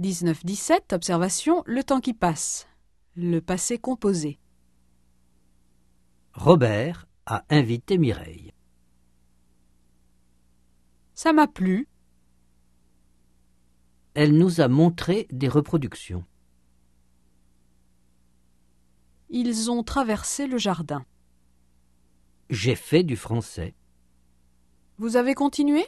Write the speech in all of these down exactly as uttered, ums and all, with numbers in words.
dix-neuf dix-sept, observation, le temps qui passe. Le passé composé. Robert a invité Mireille. Ça m'a plu. Elle nous a montré des reproductions. Ils ont traversé le jardin. J'ai fait du français. Vous avez continué?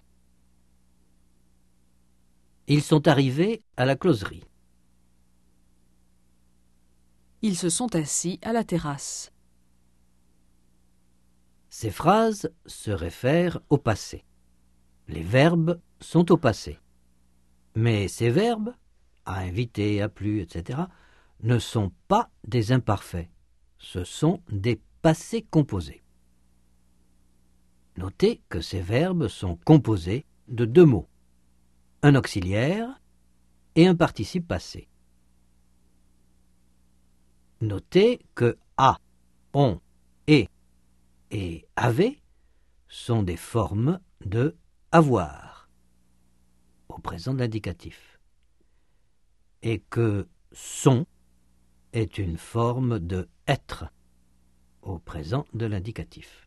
Ils sont arrivés à la closerie. Ils se sont assis à la terrasse. Ces phrases se réfèrent au passé. Les verbes sont au passé. Mais ces verbes, a invité, a plu, et cetera, ne sont pas des imparfaits. Ce sont des passés composés. Notez que ces verbes sont composés de deux mots, un auxiliaire et un participe passé. Notez que a, on, et et avait sont des formes de avoir au présent de l'indicatif et que sont est une forme de être au présent de l'indicatif.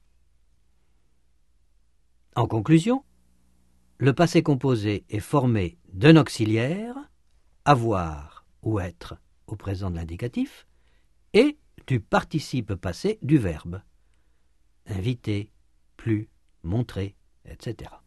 En conclusion, le passé composé est formé d'un auxiliaire, avoir ou être au présent de l'indicatif, et du participe passé du verbe, inviter, plu, montrer, et cetera.